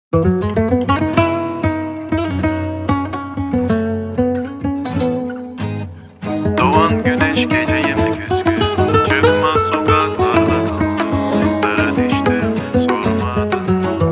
Doğan güneş geceye mi küskün? Çıkmaz sokaklarda kaldım. Dara düştüm sormadın mı?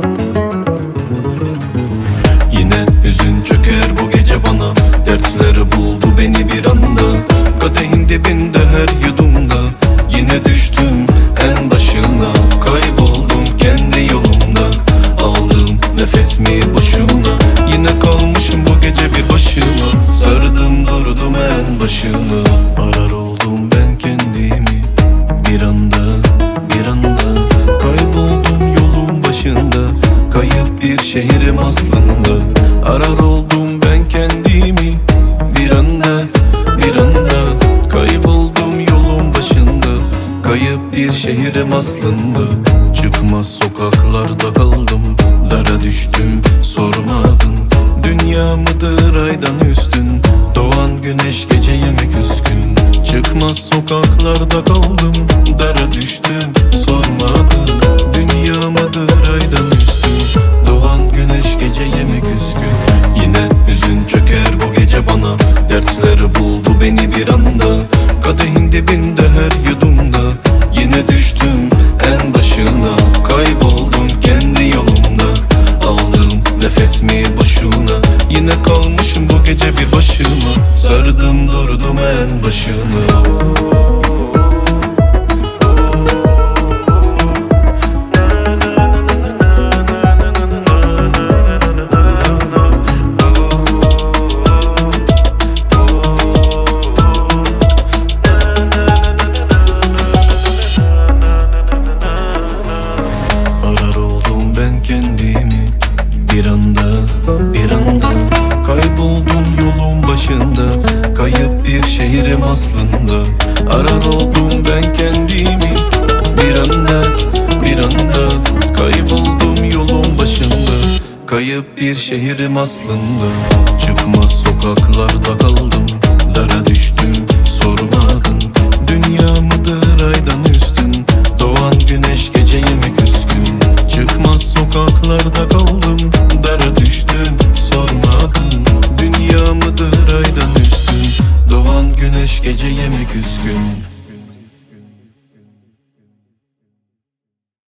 Yine hüzün çöker bu gece bana. Dertleri buldu beni bir anda. Kadehin dibinde her yudumda. Yine düştüm en başına. Kayboldum kendi yolumda. Aldım nefes mi boşuna. Yine kalmışım bu gece bir başıma. Sardım durdum en başına. Arar oldum ben kendimi. Bir anda, bir anda. Kayboldum yolun başında. Kayıp bir şehrim aslında. Arar oldum ben kendimi. Bir anda, bir anda. Kayboldum yolun başında. Kayıp bir şehrim aslında. Çıkmaz sokaklarda kaldım. Dara düştüm sormadın. Dünya mıdır aydan üstün? Doğan güneş geceye mi küskün? Çıkmaz sokaklarda kaldım. Dara düştüm sormadın. Dünya mıdır aydan üstün? Doğan güneş geceye mi küskün? Yine hüzün çöker bu gece bana. Dertleri buldu beni bir anda. Kadehin dibinde her yudumda. Yine düştüm en başına. Kayboldum kendi yolumda. Aldım nefes mi boşuna. Yine kalmışım bu gece bir başıma. Sardım durdum en başına. Kendimi bir anda, bir anda. Kayboldum yolun başında. Kayıp bir şehrim aslında. Arar oldum ben kendimi. Bir anda, bir anda. Kayboldum yolun başında. Kayıp bir şehrim aslında. Çıkmaz sokaklarda kaldım. Dara düştüm sormadın. Dünya mıdır aydan üstün? Doğan güneş geceye mi küskün? Çıkmaz sokaklarda kaldım. Dara düştüm sormadın. Dünya mıdır aydan üstün? Doğan güneş geceye mi küskün?